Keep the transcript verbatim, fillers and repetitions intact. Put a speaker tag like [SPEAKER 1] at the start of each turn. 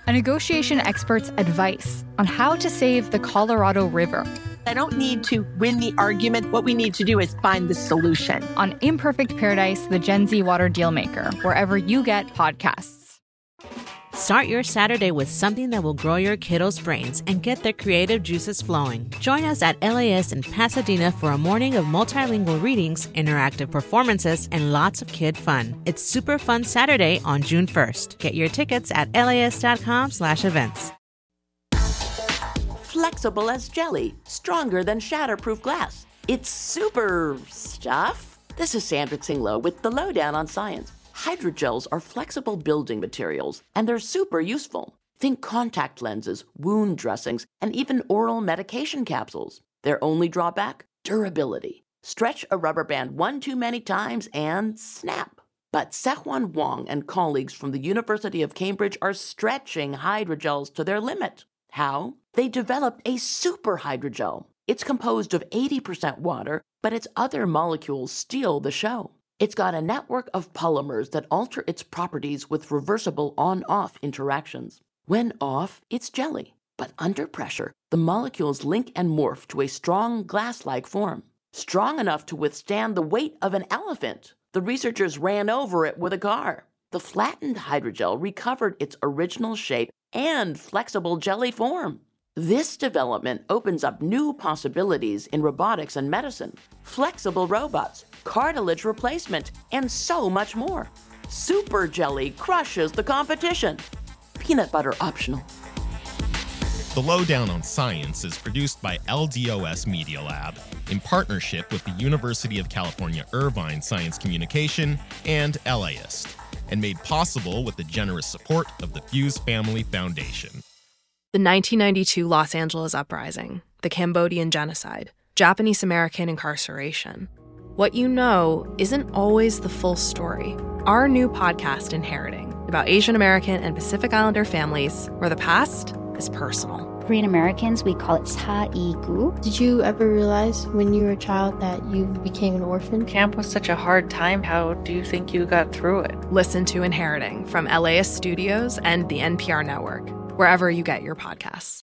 [SPEAKER 1] a negotiation expert's advice on how to save the Colorado River.
[SPEAKER 2] I don't need to win the argument. What we need to do is find the solution.
[SPEAKER 1] On Imperfect Paradise, the Gen Z Water Dealmaker, wherever you get podcasts.
[SPEAKER 3] Start your Saturday with something that will grow your kiddos' brains and get their creative juices flowing. Join us at L A S in Pasadena for a morning of multilingual readings, interactive performances, and lots of kid fun. It's Super Fun Saturday on June first. Get your tickets at las.com slash events.
[SPEAKER 4] Flexible as jelly, stronger than shatterproof glass. It's super stuff. This is Sandra Tsinglow with the Lowdown on Science. Hydrogels are flexible building materials, and they're super useful. Think contact lenses, wound dressings, and even oral medication capsules. Their only drawback? Durability. Stretch a rubber band one too many times and snap. But Sehwan Wang and colleagues from the University of Cambridge are stretching hydrogels to their limit. How? They developed a super hydrogel. It's composed of eighty percent water, but its other molecules steal the show. It's got a network of polymers that alter its properties with reversible on-off interactions. When off, it's jelly. But under pressure, the molecules link and morph to a strong glass-like form, strong enough to withstand the weight of an elephant. The researchers ran over it with a car. The flattened hydrogel recovered its original shape and flexible jelly form. This development opens up new possibilities in robotics and medicine, flexible robots, cartilage replacement, and so much more. Super Jelly crushes the competition. Peanut butter optional.
[SPEAKER 5] The Lowdown on Science is produced by L D O S Media Lab in partnership with the University of California Irvine Science Communication and LAist, and made possible with the generous support of the Fuse Family Foundation.
[SPEAKER 6] The nineteen ninety-two Los Angeles Uprising, the Cambodian genocide, Japanese American incarceration. What you know isn't always the full story. Our new podcast, Inheriting, about Asian American and Pacific Islander families where the past is personal.
[SPEAKER 7] Korean Americans, we call it 사이구.
[SPEAKER 8] Did you ever realize when you were a child that you became an orphan?
[SPEAKER 9] Camp was such a hard time. How do you think you got through it?
[SPEAKER 6] Listen to Inheriting from LAist Studios and the N P R Network, wherever you get your podcasts.